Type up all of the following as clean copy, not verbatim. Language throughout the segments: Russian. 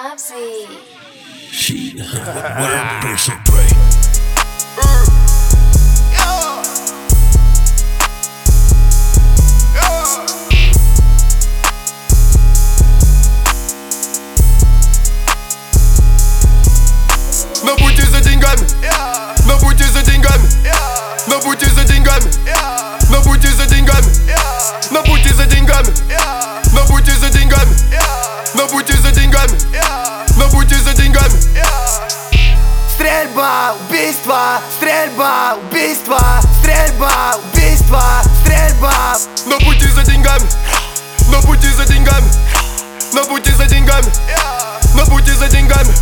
Bobsy. She what does she pray? На пути за деньгами, на пути за деньгами, на пути за деньгами, на пути за деньгами, на пути за деньгами, на пути за деньгами, на пути за деньгами, на пути за деньгами. Стрельба, убийство, стрельба, убийство, стрельба, убийство, стрельба. На пути за деньгами, на пути за деньгами, на пути за деньгами, на пути за деньгами.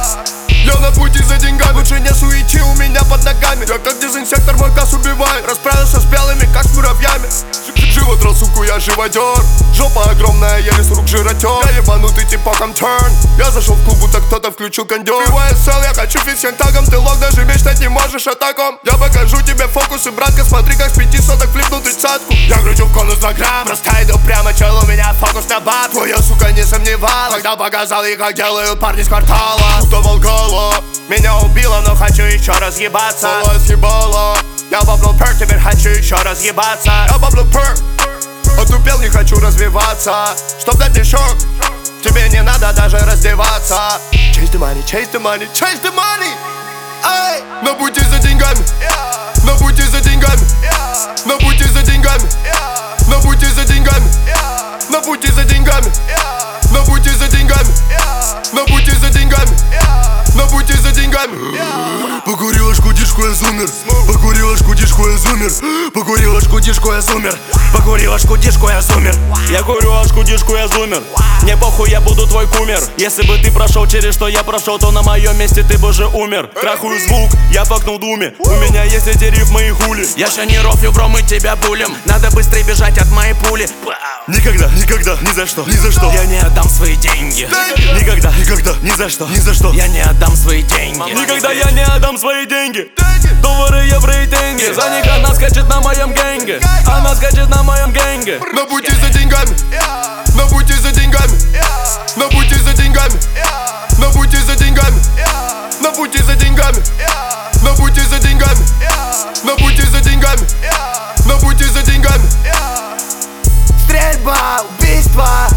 Я на пути за деньгами. Лучше не суети у меня под ногами. Я как дезинсектор, мой газ убивает. Расправился с белыми, как с муравьями. Животрол, суку, я живодер. Жопа огромная, еле с рук жиротер. Я ебанутый типоком turn. Я зашел в клуб, будто кто-то включил кондер. ПВСЛ, я хочу фиксентагом. Ты лох, даже мечтать не можешь о таком. Я покажу тебе фокусы, братка. Смотри, как с 5 соток флипнул 30-ку. Я кручу в конус на грамм. Раскайду прямо, чел, у меня фокус на баб. Твоя сука не сомневалась, когда показал ей, как делают парни с квартала. Будто Волгала. Меня убило, но хочу еще разъебаться. Соло съебало. Я баблю перк, теперь хочу еще разъебаться. Я баблю перк, отупел, не хочу развиваться. Чтоб дать мне шок, тебе не надо даже раздеваться. Chase the money, chase the money, chase the money. Ай! На пути за деньгами, на пути за деньгами, на пути за деньгами, на пути за деньгами, на пути за деньгами, на пути за деньгами, на пути за деньгами, на пути за деньгами. Покурила шкудишку, я зумер. Покурила шкудишку, я зумер. Покурила шкудишку, я зумер. Покурила шкудишку, я зумер. Я курю ашкудишку, я зумер. Мне похуй, я буду твой кумир. Если бы ты прошел через что я прошел, то на моем месте ты бы уже умер. Трахую звук, я факнул думе. У меня есть эти рифмы и хули. Я ща не рофлю, бро, мы тебя булим. Надо быстрее бежать от моей пули. Никогда, никогда, ни за что, ни за что. Я не отдам свои деньги. Никогда, никогда, ни за что, ни за что. Я не отдам свои деньги. Никогда я не отдам свои деньги. Доллары, евро и тенге. За них она скачет на моем гэнге. Она скачет на моем гэнге. На пути за деньгами, на пути за деньгами, на пути за деньгами, на пути за деньгами, на пути за деньгами, на пути за деньгами, на пути за деньгами, на пути за деньгами. Стрельба, убийство,